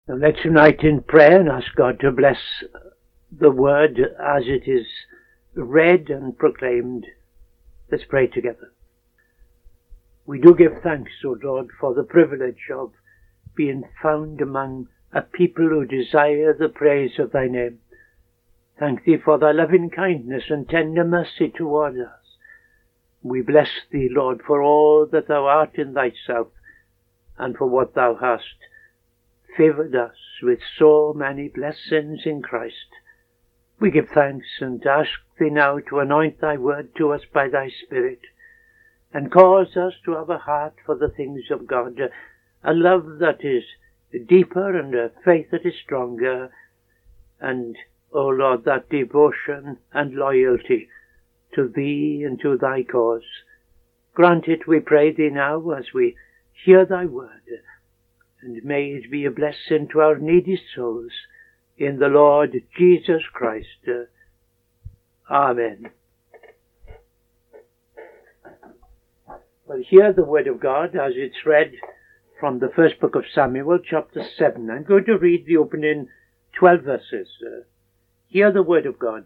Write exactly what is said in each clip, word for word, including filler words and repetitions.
Now let's unite in prayer and ask God to bless the word as it is read and proclaimed. Let's pray together. We do give thanks, O Lord, for the privilege of being found among a people who desire the praise of thy name. Thank thee for thy loving kindness and tender mercy toward us. We bless thee, Lord, for all that thou art in thyself, and for what thou hast favoured us with so many blessings in Christ. We give thanks and ask thee now to anoint thy word to us by thy Spirit, and cause us to have a heart for the things of God, a love that is deeper and a faith that is stronger, and, O Lord, that devotion and loyalty to thee and to thy cause. Grant it, we pray thee now, as we hear thy word, and may it be a blessing to our needy souls, in the Lord Jesus Christ. Amen. Well, hear the word of God as it's read from the first book of Samuel, chapter seven. I'm going to read the opening twelve verses. Uh, hear the word of God.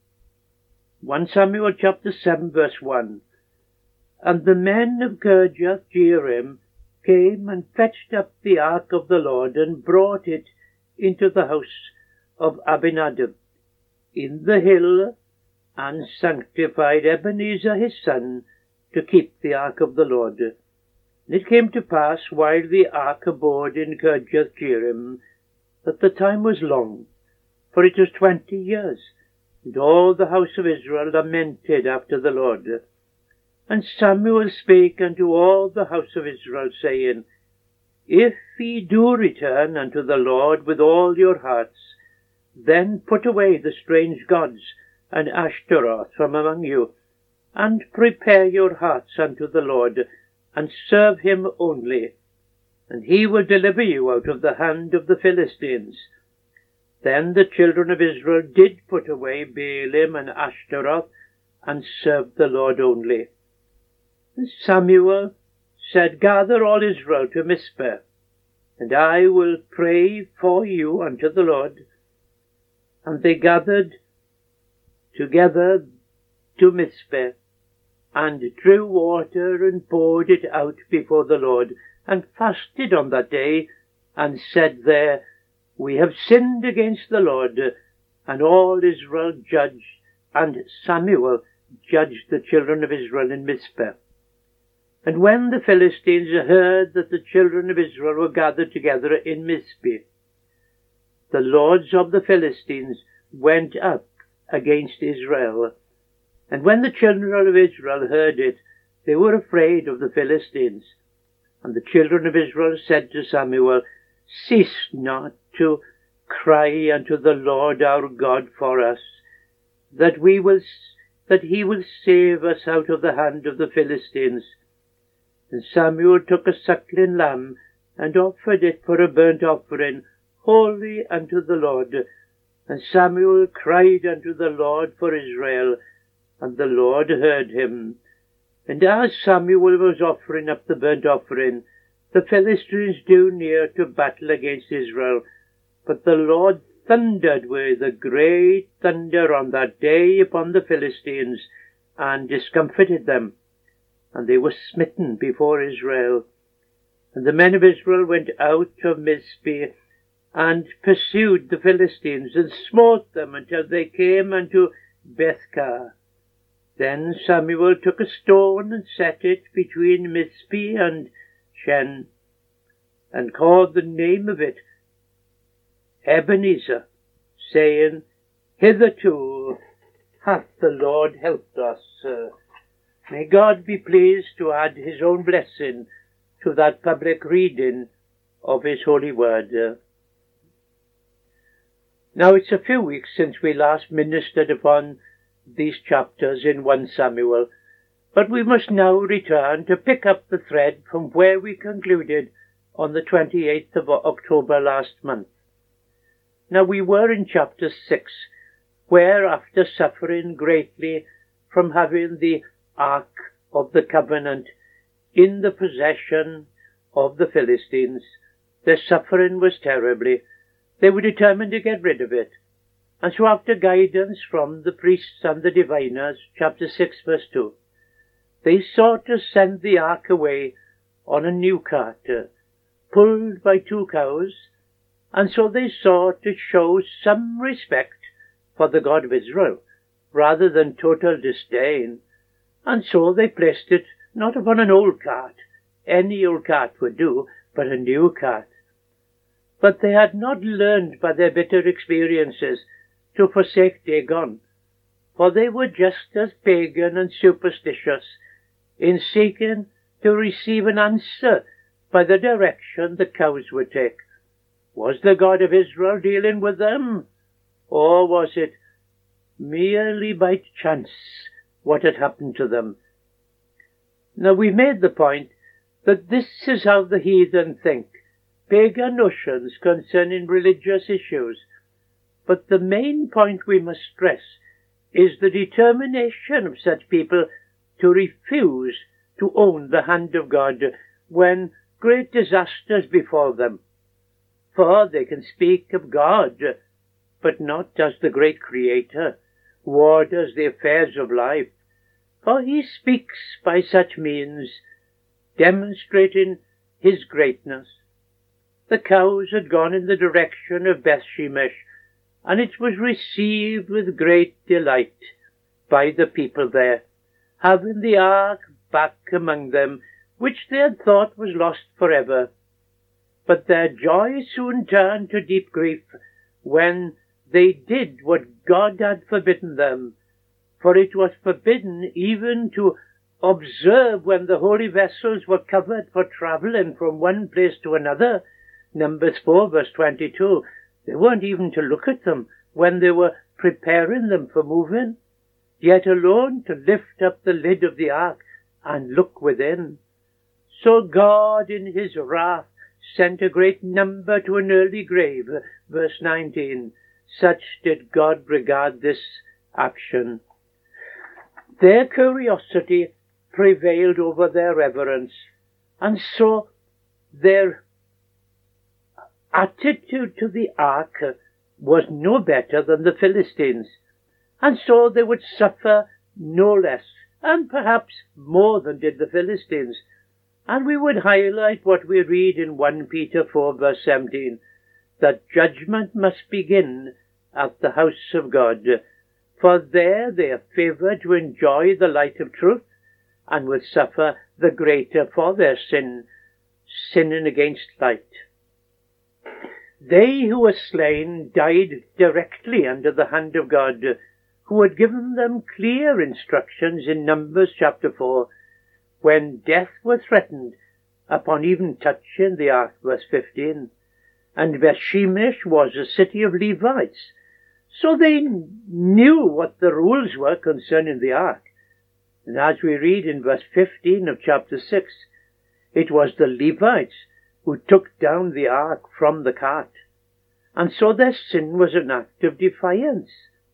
First Samuel chapter seven, verse one. And the men of Kirjath Jearim came and fetched up the ark of the Lord and brought it into the house of Abinadab in the hill, and sanctified Ebenezer his son to keep the ark of the Lord. And it came to pass, while the ark abode in Kirjath Jearim, that the time was long, for it was twenty years, and all the house of Israel lamented after the Lord. And Samuel spake unto all the house of Israel, saying, If ye do return unto the Lord with all your hearts, then put away the strange gods and Ashtaroth from among you, and prepare your hearts unto the Lord, and serve him only, and he will deliver you out of the hand of the Philistines. Then the children of Israel did put away Baalim and Ashtaroth, and served the Lord only. And Samuel said, Gather all Israel to Mizpeh, and I will pray for you unto the Lord. And they gathered together to Mizpeh, and drew water, and poured it out before the Lord, and fasted on that day, and said there, We have sinned against the Lord. And all Israel judged, and Samuel judged the children of Israel in Mizpeh. And when the Philistines heard that the children of Israel were gathered together in Mizpeh, the lords of the Philistines went up against Israel. And when the children of Israel heard it, they were afraid of the Philistines. And the children of Israel said to Samuel, Cease not to cry unto the Lord our God for us, that we will, that he will save us out of the hand of the Philistines. And Samuel took a suckling lamb, and offered it for a burnt offering, holy unto the Lord. And Samuel cried unto the Lord for Israel, and the Lord heard him. And as Samuel was offering up the burnt offering, the Philistines drew near to battle against Israel. But the Lord thundered with a great thunder on that day upon the Philistines, and discomfited them. And they were smitten before Israel. And the men of Israel went out of Mizpeh, and pursued the Philistines, and smote them until they came unto Bethkar. Then Samuel took a stone, and set it between Mizpeh and Shen, and called the name of it Ebenezer, saying, Hitherto hath the Lord helped us. Uh, may God be pleased to add his own blessing to that public reading of his holy word. Uh, now it's a few weeks since we last ministered upon these chapters in First Samuel, but we must now return to pick up the thread from where we concluded on the twenty-eighth of October last month. Now we were in chapter six, where, after suffering greatly from having the Ark of the Covenant in the possession of the Philistines, Their suffering was terribly. They were determined to get rid of it. And so after guidance from the priests and the diviners, chapter six, verse two, they sought to send the ark away on a new cart, uh, pulled by two cows, and so they sought to show some respect for the God of Israel, rather than total disdain, and so they placed it not upon an old cart, any old cart would do, but a new cart. But they had not learned by their bitter experiences to forsake Dagon, for they were just as pagan and superstitious in seeking to receive an answer by the direction the cows would take. Was the God of Israel dealing with them, or was it merely by chance what had happened to them? Now, we made the point that this is how the heathen think, pagan notions concerning religious issues. But the main point we must stress is the determination of such people to refuse to own the hand of God when great disasters befall them. For they can speak of God, but not as the great Creator, who orders the affairs of life. For he speaks by such means, demonstrating his greatness. The cows had gone in the direction of Beth Shemesh, and it was received with great delight by the people there, having the ark back among them, which they had thought was lost forever. But their joy soon turned to deep grief when they did what God had forbidden them, for it was forbidden even to observe when the holy vessels were covered for travelling from one place to another. Numbers four, verse twenty-two. They weren't even to look at them when they were preparing them for moving, yet alone to lift up the lid of the ark and look within. So God in his wrath sent a great number to an early grave, verse nineteen. Such did God regard this action. Their curiosity prevailed over their reverence, and so their attitude to the ark was no better than the Philistines, and so they would suffer no less, and perhaps more than did the Philistines. And we would highlight what we read in First Peter four, verse seventeen, that judgment must begin at the house of God, for there they are favoured to enjoy the light of truth, and will suffer the greater for their sin, sinning against light. They who were slain died directly under the hand of God, who had given them clear instructions in Numbers chapter four, when death was threatened upon even touching the ark, verse fifteen. And Beth-shemesh was a city of Levites, so they knew what the rules were concerning the ark. And as we read in verse fifteen of chapter six, it was the Levites who took down the ark from the cart, and so their sin was an act of defiance.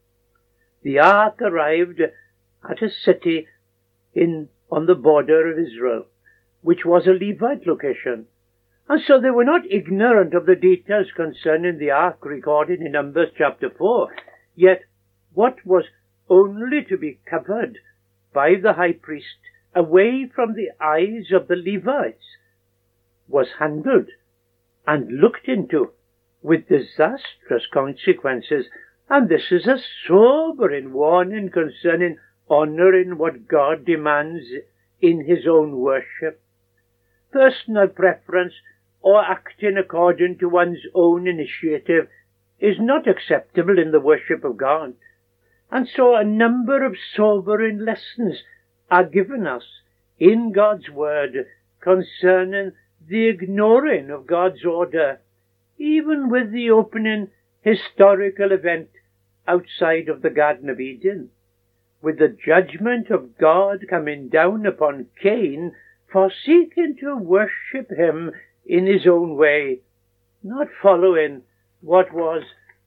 The ark arrived at a city in on the border of Israel, which was a Levite location, and so they were not ignorant of the details concerning the ark recorded in Numbers chapter four. Yet what was only to be covered by the high priest away from the eyes of the Levites was handled and looked into with disastrous consequences. And this is a sobering warning concerning honouring what God demands in his own worship. Personal preference or acting according to one's own initiative is not acceptable in the worship of God. And so a number of sobering lessons are given us in God's word concerning the ignoring of God's order, even with the opening historical event outside of the Garden of Eden, with the judgment of God coming down upon Cain for seeking to worship him in his own way, not following what was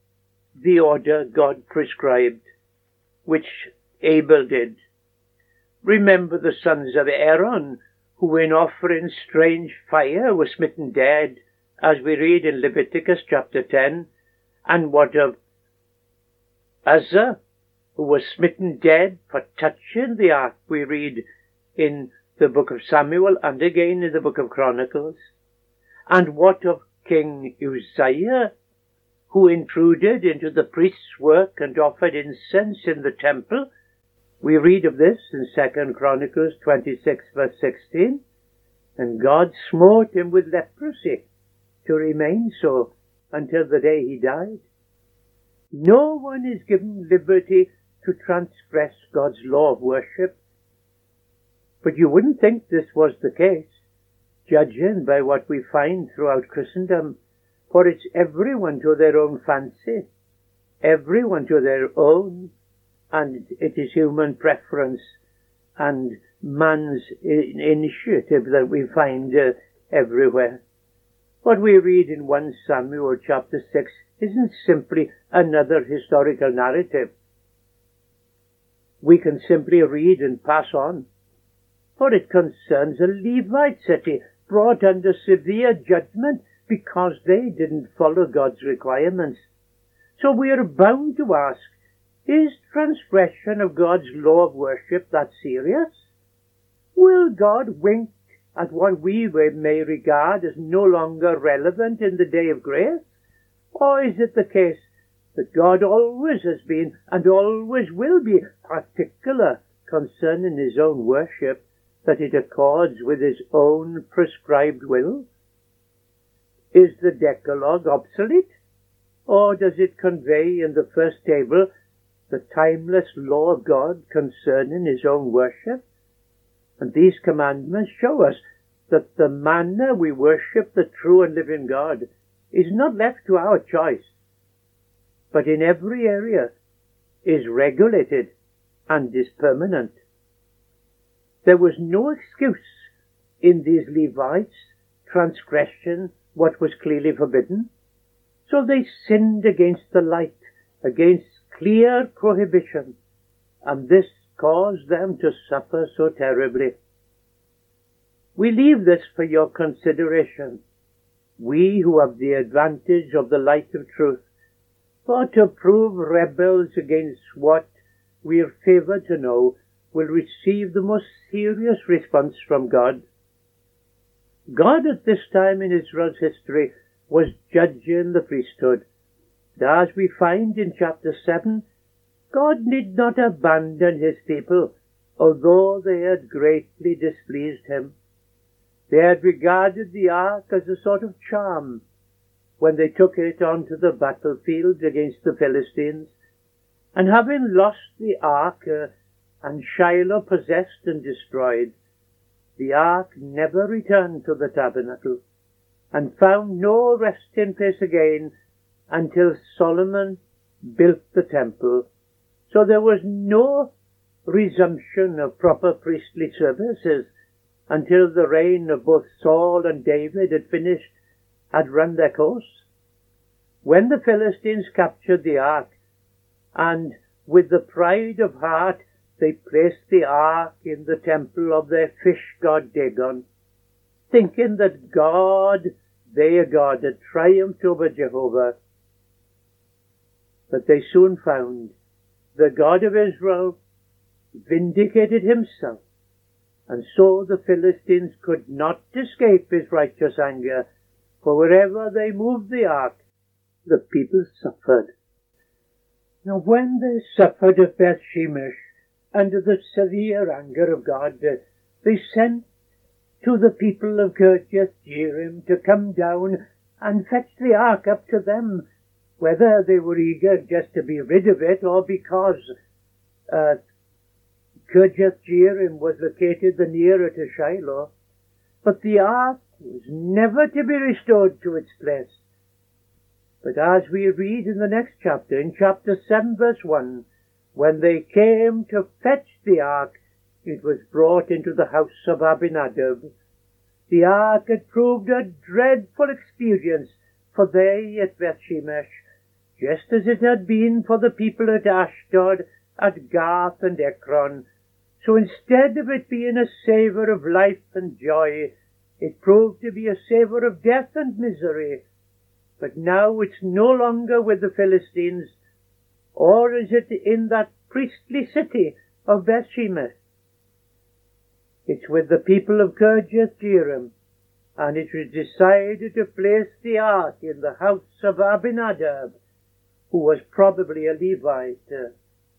the order God prescribed, which Abel did. Remember the sons of Aaron, who in offering strange fire were smitten dead as we read in Leviticus chapter ten, and what of Uzzah, who was smitten dead for touching the ark, we read in the book of Samuel and again in the book of Chronicles. And what of King Uzziah, who intruded into the priest's work and offered incense in the temple? We read of this in Second Chronicles twenty-six verse sixteen. And God smote him with leprosy to remain so until the day he died. No one is given liberty to transgress God's law of worship. But you wouldn't think this was the case, judging by what we find throughout Christendom, for it's everyone to their own fancy, everyone to their own, and it is human preference and man's initiative that we find uh, everywhere. What we read in First Samuel chapter six isn't simply another historical narrative. We can simply read and pass on, for it concerns a Levite city brought under severe judgment because they didn't follow God's requirements. So we are bound to ask, is transgression of God's law of worship that serious? Will God wink at what we may regard as no longer relevant in the day of grace? Or is it the case that God always has been and always will be particular concerning his own worship, that it accords with his own prescribed will? Is the Decalogue obsolete? Or does it convey in the first table the timeless law of God concerning his own worship? And these commandments show us that the manner we worship the true and living God is not left to our choice, but in every area is regulated and is permanent. There was no excuse in these Levites' transgression what was clearly forbidden, so they sinned against the light, against clear prohibition, and this caused them to suffer so terribly. We leave this for your consideration, we who have the advantage of the light of truth, for to prove rebels against what we are favoured to know will receive the most serious response from God. God at this time in Israel's history was judging the priesthood. And as we find in chapter seven, God did not abandon his people, although they had greatly displeased him. They had regarded the ark as a sort of charm when they took it onto the battlefield against the Philistines, and having lost the ark uh, and Shiloh possessed and destroyed, the ark never returned to the tabernacle, and found no resting place again until Solomon built the temple. So there was no resumption of proper priestly services until the reign of both Saul and David had finished, had run their course. When the Philistines captured the ark, and with the pride of heart they placed the ark in the temple of their fish god Dagon, thinking that God, their God, had triumphed over Jehovah. But they soon found the God of Israel vindicated himself, and so the Philistines could not escape his righteous anger, for wherever they moved the ark, the people suffered. Now when they suffered at Beth-shemesh under the severe anger of God, they sent to the people of Kirjath-jearim to come down and fetch the ark up to them, whether they were eager just to be rid of it or because uh, Kirjath-jearim was located the nearer to Shiloh. But the ark was never to be restored to its place. But as we read in the next chapter, in chapter seven verse one, when they came to fetch the ark, it was brought into the house of Abinadab. The ark had proved a dreadful experience for they at Beth-shemesh, just as it had been for the people at Ashdod, at Gath and Ekron. So instead of it being a savour of life and joy, It proved to be a savour of death and misery. But now it's no longer with the Philistines, or is it in that priestly city of Bethshemesh. It's with the people of Kirjath-Jearim, and it was decided to place the ark in the house of Abinadab, who was probably a Levite.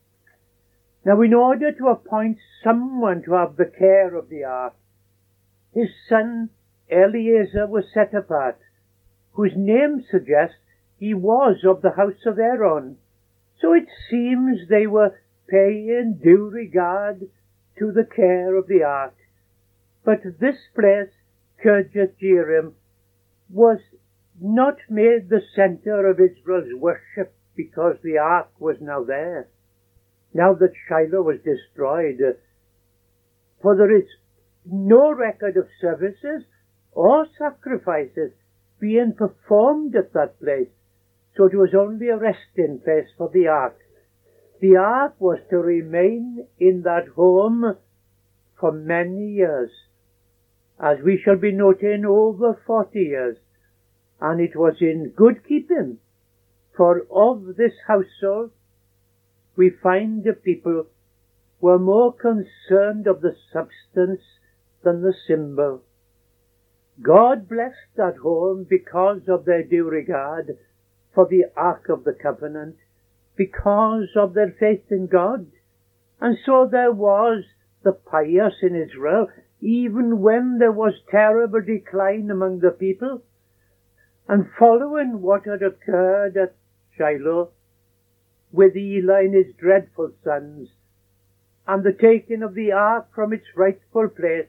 Now, in order to appoint someone to have the care of the ark, his son Eleazar was set apart, whose name suggests he was of the house of Aaron. So it seems they were paying due regard to the care of the ark. But this place, Kirjath-Jearim, was not made the centre of Israel's worship because the ark was now there, now that Shiloh was destroyed. For there is no record of services or sacrifices being performed at that place, so it was only a resting place for the ark. The ark was to remain in that home for many years, as we shall be noting, over forty years, and it was in good keeping, for of this household we find the people were more concerned of the substance than the symbol. God blessed that home because of their due regard for the Ark of the Covenant, because of their faith in God. And so there was the pious in Israel, even when there was terrible decline among the people. And following what had occurred at Shiloh, with Eli and his dreadful sons, and the taking of the ark from its rightful place,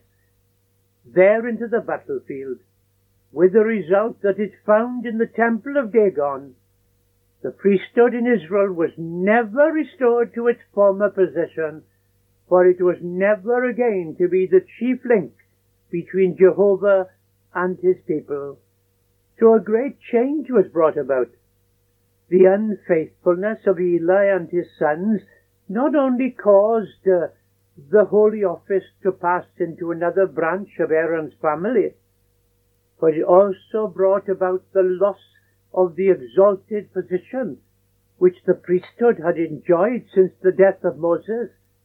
there into the battlefield, with the result that it found in the temple of Dagon, the priesthood in Israel was never restored to its former position, for it was never again to be the chief link between Jehovah and his people. So a great change was brought about. The unfaithfulness of Eli and his sons not only caused uh, the holy office to pass into another branch of Aaron's family, but it also brought about the loss of the exalted position which the priesthood had enjoyed since the death of Moses.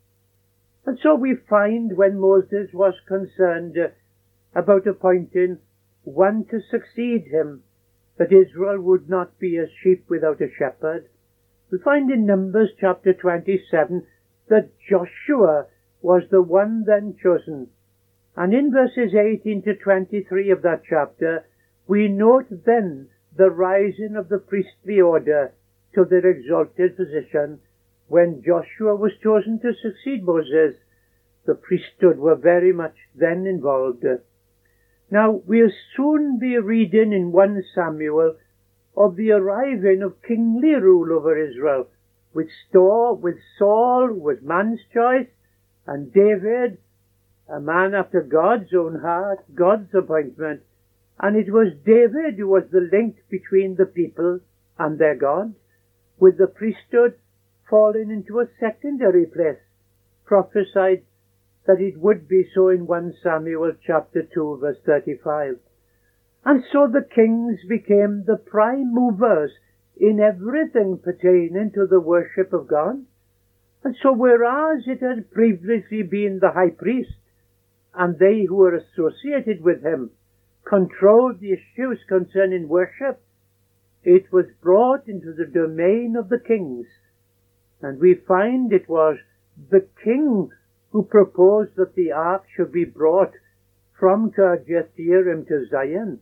And so we find when Moses was concerned uh, about appointing one to succeed him, that Israel would not be as sheep without a shepherd. We find in Numbers chapter twenty-seven that Joshua was the one then chosen. And in verses eighteen to twenty-three of that chapter, we note then the rising of the priestly order to their exalted position. When Joshua was chosen to succeed Moses, the priesthood were very much then involved. Now, we'll soon be reading in First Samuel of the arriving of kingly rule over Israel, with Saul, with Saul was man's choice, and David, a man after God's own heart, God's appointment, and it was David who was the link between the people and their God, with the priesthood falling into a secondary place, prophesied that it would be so in First Samuel chapter two verse thirty-five. And so the kings became the prime movers in everything pertaining to the worship of God. And so whereas it had previously been the high priest, and they who were associated with him controlled the issues concerning worship, it was brought into the domain of the kings. And we find it was the king who proposed that the ark should be brought from Kirjath-Jearim to Zion.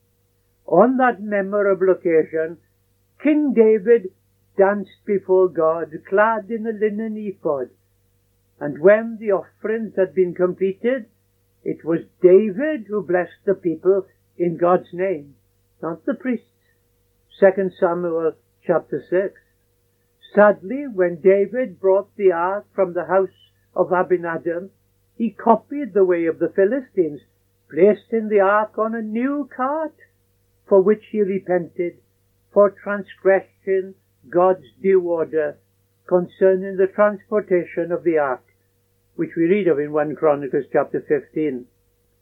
On that memorable occasion, King David danced before God, clad in a linen ephod. And when the offerings had been completed, it was David who blessed the people in God's name, not the priests. Second Samuel chapter six. Sadly, when David brought the ark from the house of Abinadab, he copied the way of the Philistines, placing the ark on a new cart, for which he repented, for transgressing God's due order concerning the transportation of the ark, which we read of in First Chronicles chapter fifteen.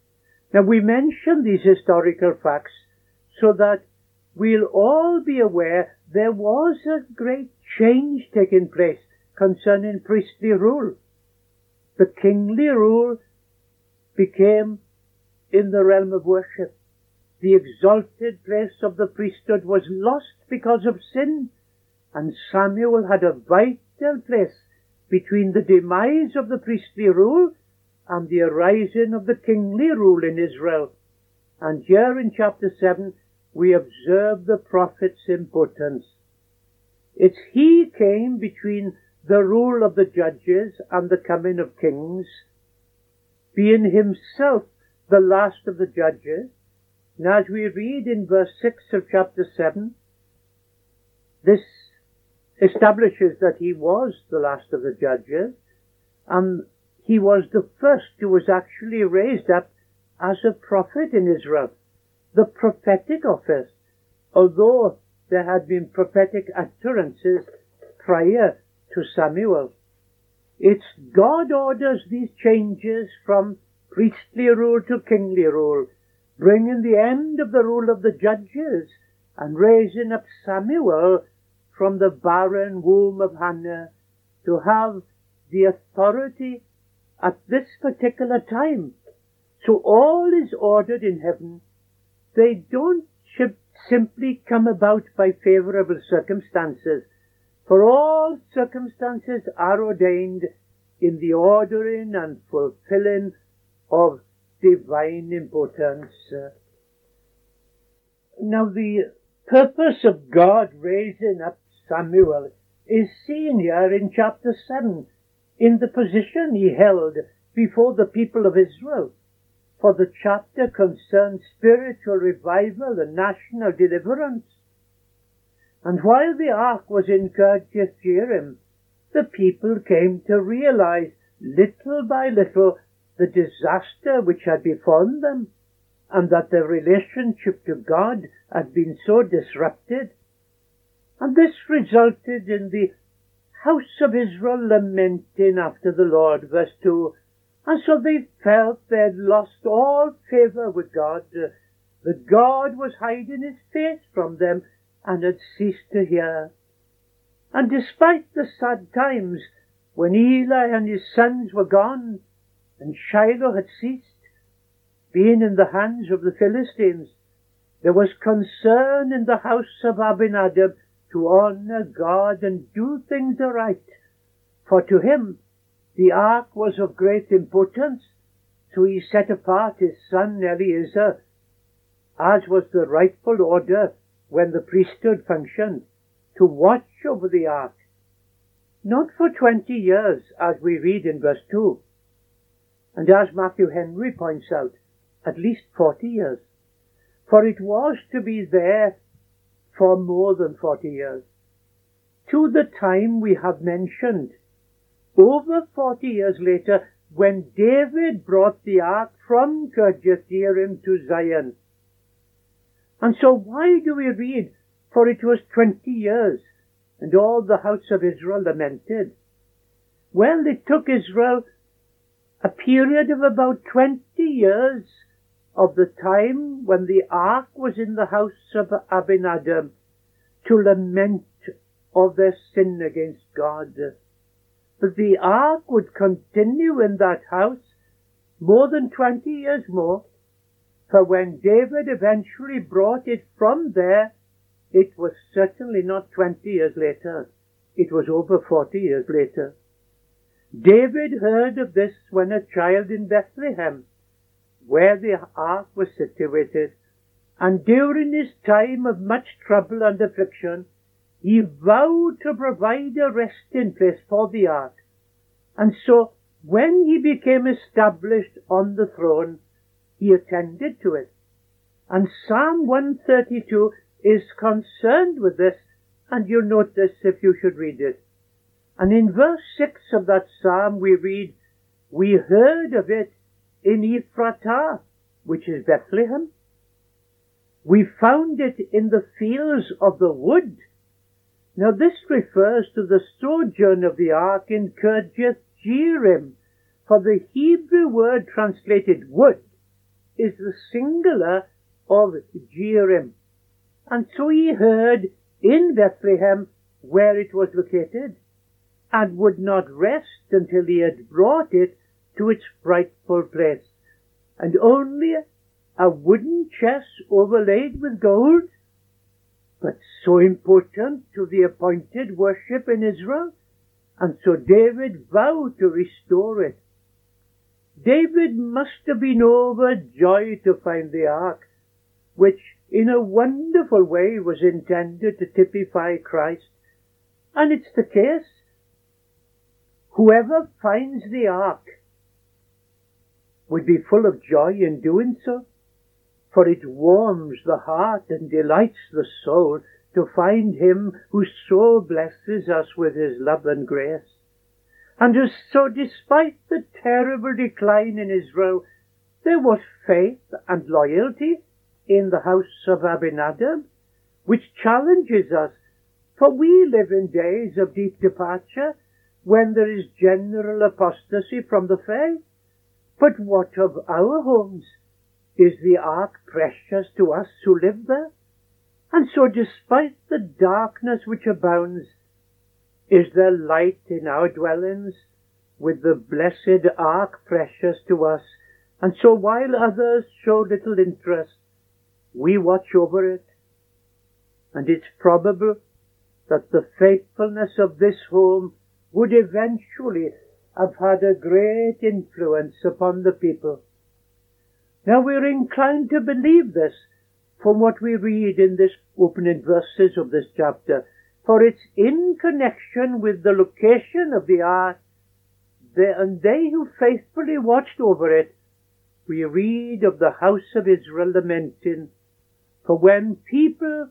Now we mention these historical facts so that we'll all be aware there was a great change taking place concerning priestly rule. The kingly rule became in the realm of worship. The exalted place of the priesthood was lost because of sin, and Samuel had a vital place between the demise of the priestly rule and the arising of the kingly rule in Israel. And here in chapter seven we observe the prophet's importance. It's he came between the rule of the judges and the coming of kings, being himself the last of the judges. And as we read in verse six of chapter seven, this establishes that he was the last of the judges, and he was the first who was actually raised up as a prophet in Israel. The prophetic office, although there had been prophetic utterances prior to Samuel, it's God orders these changes from priestly rule to kingly rule, bringing the end of the rule of the judges and raising up Samuel from the barren womb of Hannah to have the authority at this particular time. So all is ordered in heaven. They don't simply come about by favorable circumstances, for all circumstances are ordained in the ordering and fulfilling of divine importance. Now the purpose of God raising up Samuel is seen here in chapter seven, in the position he held before the people of Israel. For the chapter concerns spiritual revival and national deliverance. And while the ark was in Kirjath Jearim, the people came to realize little by little the disaster which had befallen them, and that their relationship to God had been so disrupted. And this resulted in the house of Israel lamenting after the Lord, verse two. And so they felt they had lost all favor with God, that God was hiding his face from them and had ceased to hear. And despite the sad times when Eli and his sons were gone, and Shiloh had ceased, being in the hands of the Philistines, there was concern in the house of Abinadab to honor God and do things aright. For to him the ark was of great importance, so he set apart his son Eleazar, as was the rightful order when the priesthood functioned, to watch over the ark. Not for twenty years, as we read in verse two, and as Matthew Henry points out, at least forty years, for it was to be there for more than forty years. To the time we have mentioned, over forty years later, when David brought the ark from Kirjath Jearim to Zion. And so why do we read, for it was twenty years, and all the house of Israel lamented? Well, it took Israel a period of about twenty years of the time when the ark was in the house of Abinadab to lament of their sin against God. But the ark would continue in that house more than twenty years more, for when David eventually brought it from there, it was certainly not twenty years later. It was over forty years later. David heard of this when a child in Bethlehem, where the ark was situated, and during his time of much trouble and affliction, he vowed to provide a resting place for the ark. And so, when he became established on the throne, he attended to it. And Psalm one thirty-two is concerned with this, and you'll note this if you should read it. And in verse six of that psalm we read, "We heard of it in Ephratah," which is Bethlehem. "We found it in the fields of the wood." Now this refers to the sojourn of the ark in Kirjath Jearim, for the Hebrew word translated wood is the singular of Jearim. And so he heard in Bethlehem where it was located, and would not rest until he had brought it to its rightful place. And only a wooden chest overlaid with gold, but so important to the appointed worship in Israel, and so David vowed to restore it. David must have been overjoyed to find the ark, which in a wonderful way was intended to typify Christ. And it's the case. Whoever finds the ark would be full of joy in doing so, for it warms the heart and delights the soul to find him who so blesses us with his love and grace. And so despite the terrible decline in Israel, there was faith and loyalty in the house of Abinadab, which challenges us, for we live in days of deep departure, when there is general apostasy from the faith. But what of our homes? Is the ark precious to us who live there? And so despite the darkness which abounds, is there light in our dwellings, with the blessed ark precious to us? And so while others show little interest, we watch over it. And it's probable that the faithfulness of this home would eventually have had a great influence upon the people. Now we're inclined to believe this from what we read in this opening verses of this chapter, for it's in connection with the location of the ark, and they who faithfully watched over it. We read of the house of Israel lamenting, for when people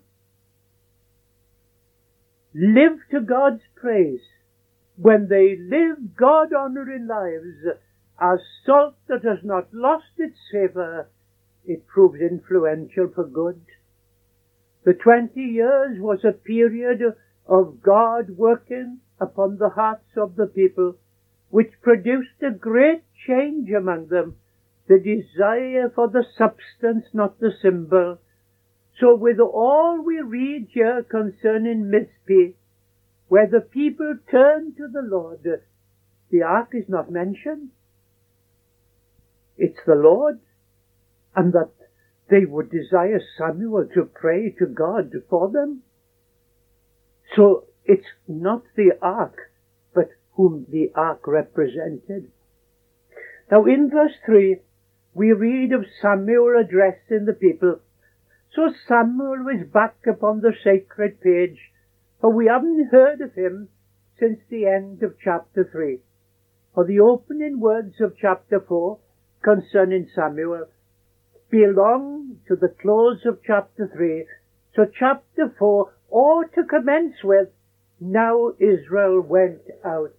live to God's praise, when they live God-honoring lives, as salt that has not lost its savour, it proves influential for good. The twenty years was a period of God working upon the hearts of the people, which produced a great change among them, the desire for the substance, not the symbol. So with all we read here concerning Mizpeh, where the people turn to the Lord, the ark is not mentioned. It's the Lord, and that they would desire Samuel to pray to God for them. So it's not the ark, but whom the ark represented. Now in verse three, we read of Samuel addressing the people. So Samuel is back upon the sacred page, for we haven't heard of him since the end of chapter three. For the opening words of chapter four concerning Samuel belong to the close of chapter three. So chapter four ought to commence with, now Israel went out.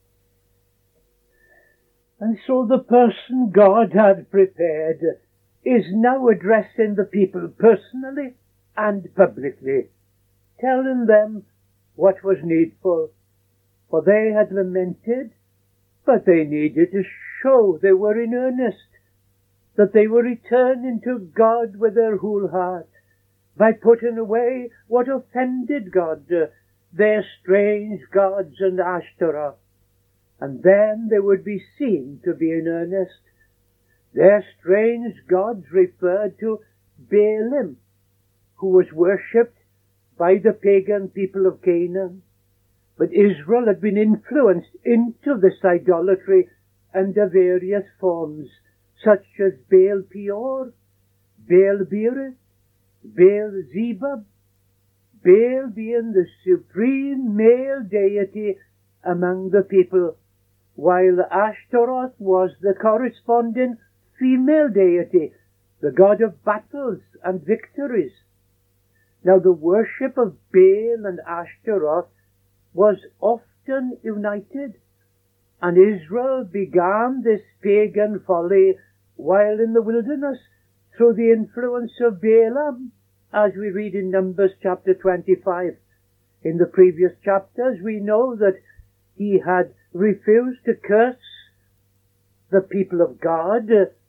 And so the person God had prepared is now addressing the people personally and publicly, telling them what was needful. For they had lamented, but they needed to show they were in earnest, that they were returning to God with their whole heart, by putting away what offended God, their strange gods and Ashtaroth. And then they would be seen to be in earnest. Their strange gods referred to Baalim, who was worshipped by the pagan people of Canaan. But Israel had been influenced into this idolatry under various forms, such as Baal Peor, Baal Berith, Baal Zebub, Baal being the supreme male deity among the people, while Ashtaroth was the corresponding female deity, the god of battles and victories. Now the worship of Baal and Ashtaroth was often united, and Israel began this pagan folly while in the wilderness through the influence of Balaam, as we read in Numbers chapter twenty-five. In the previous chapters we know that he had refused to curse the people of God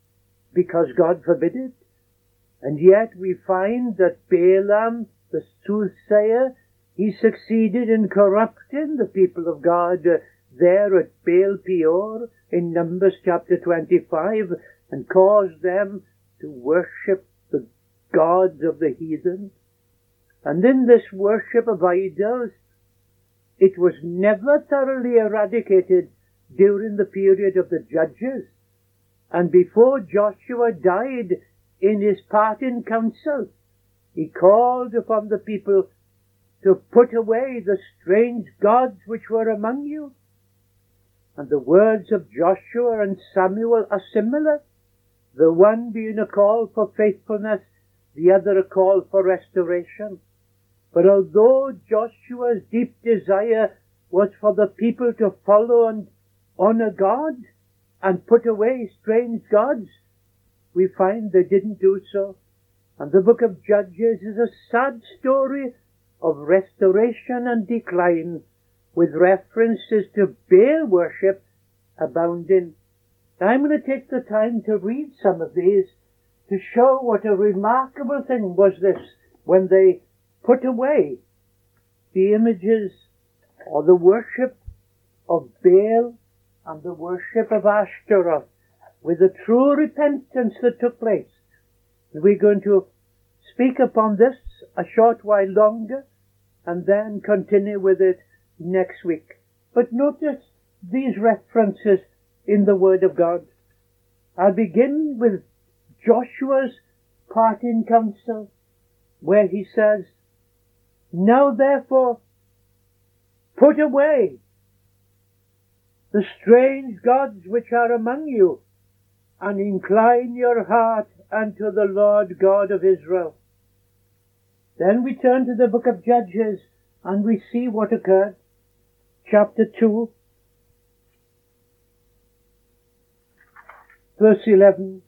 because God forbid it. And yet we find that Balaam, the soothsayer, he succeeded in corrupting the people of God uh, there at Baal Peor in Numbers chapter twenty-five, and caused them to worship the gods of the heathen. And in this worship of idols, it was never thoroughly eradicated during the period of the Judges. And before Joshua died in his parting council, he called upon the people to put away the strange gods which were among you. And the words of Joshua and Samuel are similar, the one being a call for faithfulness, the other a call for restoration. But although Joshua's deep desire was for the people to follow and honor God and put away strange gods, we find they didn't do so. And the book of Judges is a sad story of restoration and decline, with references to Baal worship abounding. I'm going to take the time to read some of these to show what a remarkable thing was this when they put away the images or the worship of Baal and the worship of Ashtaroth, with a true repentance that took place. We're going to speak upon this a short while longer and then continue with it next week. But notice these references in the Word of God. I'll begin with Joshua's parting counsel, where he says, "Now therefore put away the strange gods which are among you, and incline your heart unto the Lord God of Israel." Then we turn to the book of Judges, and we see what occurred. Chapter two, verse eleven.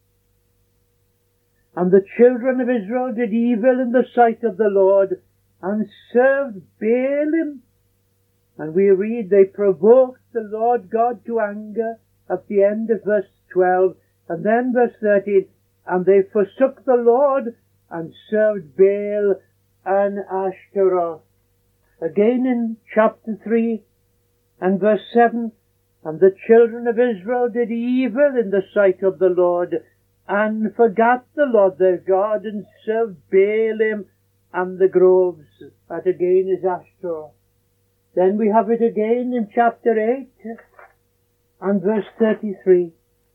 "And the children of Israel did evil in the sight of the Lord, and served Baalim." And we read, they provoked the Lord God to anger at the end of verse twelve. And then verse thirteen, "And they forsook the Lord, and served Baal and Ashtaroth." Again in chapter three and verse seven, "And the children of Israel did evil in the sight of the Lord, and forgot the Lord their God, and served Baalim and the groves." That again is Ashtaroth. Then we have it again in chapter eight and verse thirty-three.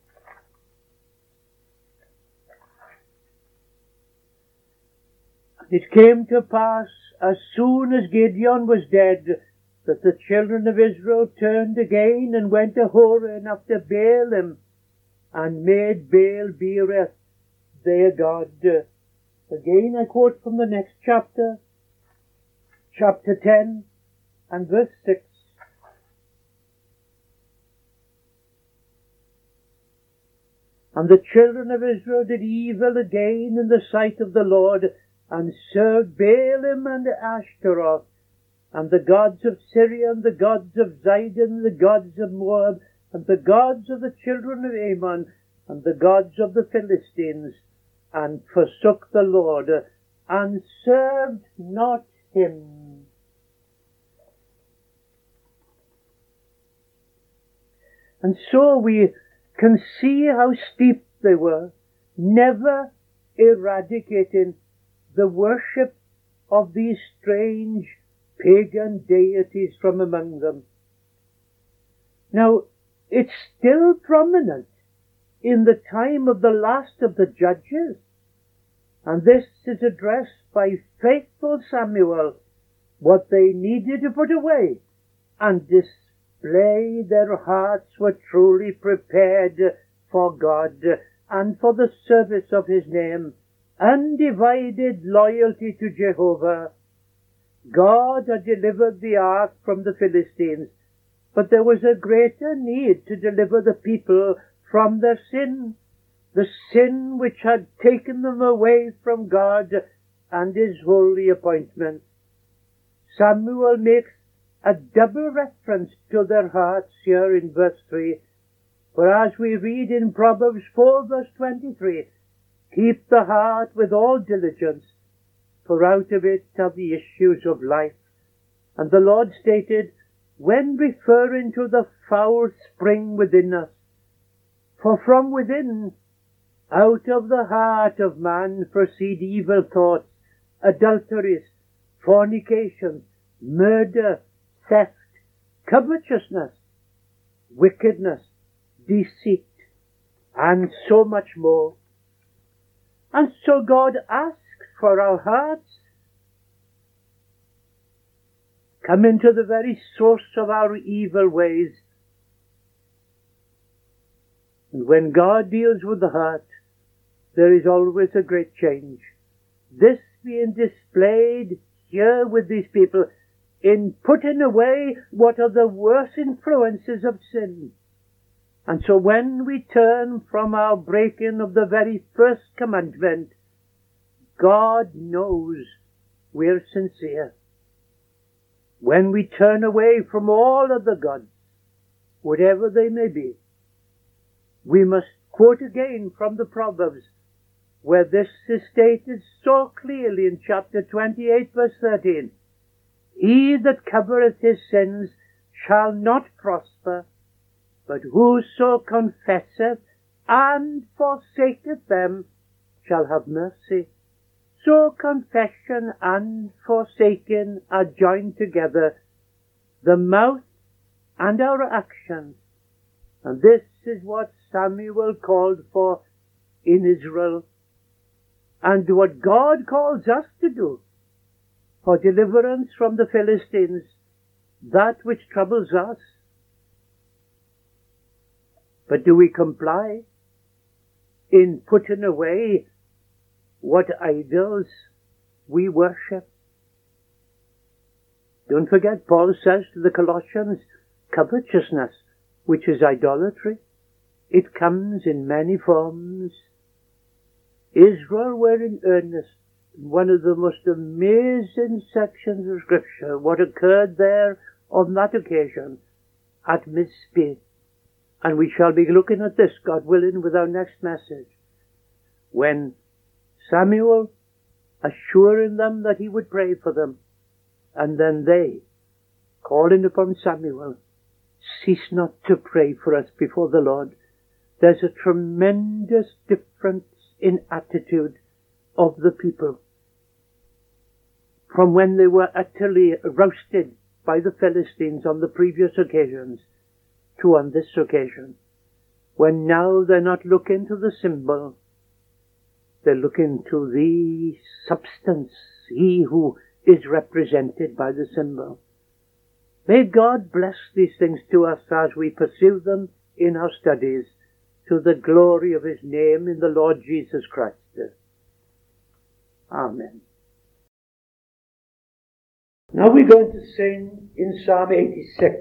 "It came to pass, as soon as Gideon was dead, that the children of Israel turned again and went to Horan after Baalim, and made Baal Berith their god." Again I quote from the next chapter, chapter ten and verse six. "And the children of Israel did evil again in the sight of the Lord, and served Baalim and Ashtaroth, and the gods of Syria, and the gods of Zidon, the gods of Moab, and the gods of the children of Ammon, and the gods of the Philistines, and forsook the Lord, and served not him." And so we can see how steep they were, never eradicating the worship of these strange pagan deities from among them. Now, it's still prominent in the time of the last of the Judges, and this is addressed by faithful Samuel, what they needed to put away and display their hearts were truly prepared for God and for the service of his name, undivided loyalty to Jehovah. God had delivered the ark from the Philistines, but there was a greater need to deliver the people from their sin, the sin which had taken them away from God and his holy appointment. Samuel makes a double reference to their hearts here in verse three. For as we read in Proverbs four verse twenty-three, keep the heart with all diligence, for out of it are the issues of life. And the Lord stated, when referring to the foul spring within us, for from within, out of the heart of man proceed evil thoughts, adulteries, fornications, murder, theft, covetousness, wickedness, deceit, and so much more. And so God asks for our hearts. Come into the very source of our evil ways. And when God deals with the heart, there is always a great change. This being displayed here with these people in putting away what are the worst influences of sin. And so when we turn from our breaking of the very first commandment, God knows we're sincere. When we turn away from all other gods, whatever they may be, we must quote again from the Proverbs, where this is stated so clearly in chapter twenty-eight verse thirteen. He that covereth his sins shall not prosper, but whoso confesseth and forsaketh them shall have mercy. So confession and forsaking are joined together, the mouth and our actions. And this is what Samuel called for in Israel, and what God calls us to do for deliverance from the Philistines, that which troubles us. But do we comply in putting away what idols we worship? Don't forget, Paul says to the Colossians, covetousness, which is idolatry, it comes in many forms. Israel were in earnest. One of the most amazing sections of Scripture, what occurred there on that occasion at Mizpeh. And we shall be looking at this, God willing, with our next message, when Samuel assuring them that he would pray for them, and then they, calling upon Samuel, cease not to pray for us before the Lord. There's a tremendous difference in attitude of the people from when they were utterly rousted by the Philistines on the previous occasions to on this occasion, when now they're not looking to the symbol, they're looking to the substance, he who is represented by the symbol. May God bless these things to us as we pursue them in our studies, to the glory of his name in the Lord Jesus Christ. Amen. Now we're going to sing in Psalm eighty-six.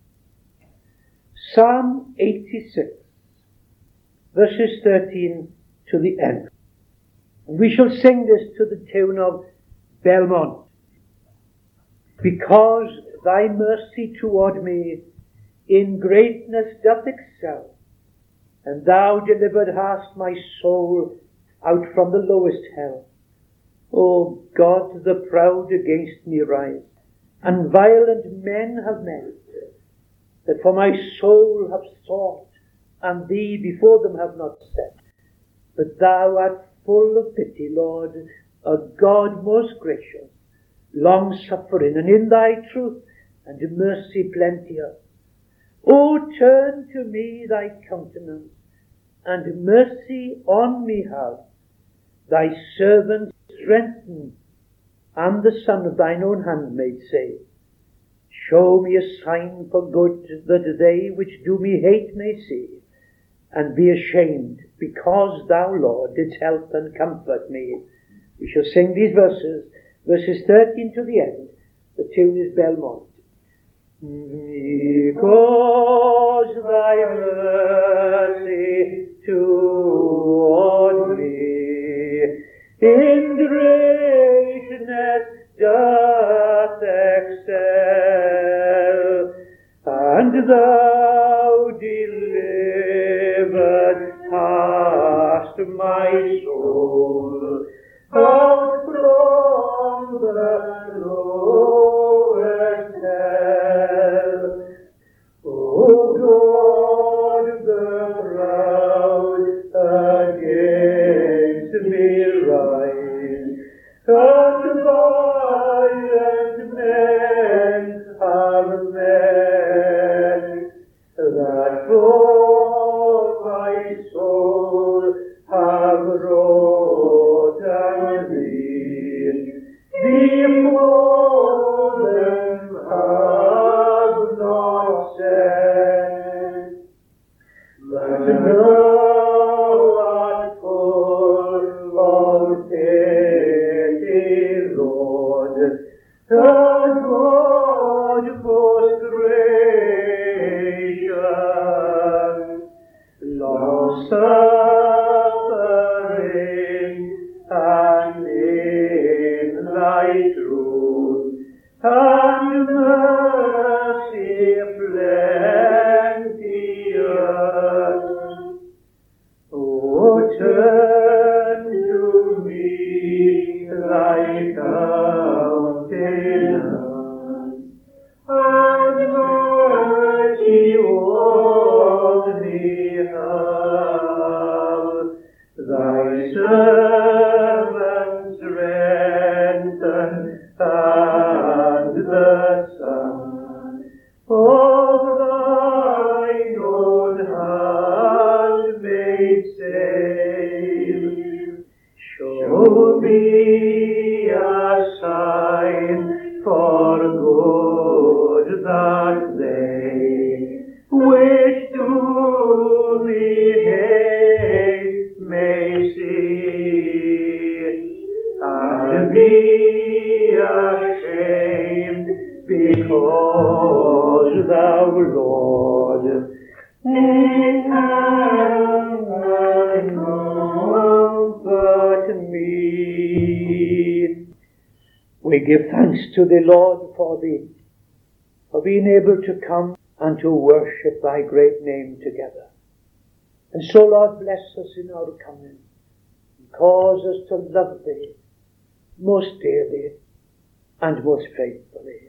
Psalm eighty-six, verses thirteen to the end. And we shall sing this to the tune of Belmont. Because thy mercy toward me in greatness doth excel, and thou delivered hast my soul out from the lowest hell. O God, the proud against me rise, and violent men have met, that for my soul have sought, and thee before them have not set. But thou art full of pity, Lord, a God most gracious, long-suffering, and in thy truth and mercy plenteous. O turn to me thy countenance, and mercy on me have. Thy servant strengthen, and the son of thine own handmaid save. Show me a sign for good, that they which do me hate may see, and be ashamed, because thou, Lord, didst help and comfort me. We shall sing these verses, verses thirteen to the end. The tune is Belmont. Because thy mercy toward me in greatness doth excel, and thou deliver woman have not said, but thou art full of pity, Lord, the God most gracious, long-suffering, and in thy truth and mercy plenteous. O turn to me thy countenance, and mercy on me have. Thy servant strengthen, and the Son of thine own handmaid save. Show me a sign for good that they which do thee hate may see, and be ashamed because thou, Lord, can comfort me. We give thanks to the Lord for thee, for being able to come and to worship thy great name together. And so, Lord, bless us in our coming, and cause us to love thee most dearly and most faithfully.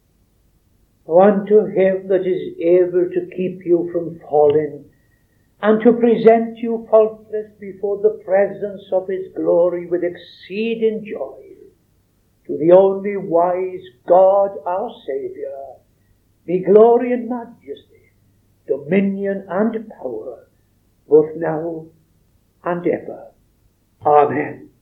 Unto him that is able to keep you from falling, and to present you faultless before the presence of his glory with exceeding joy, to the only wise God our Saviour, be glory and majesty, dominion and power, both now and ever. Amen.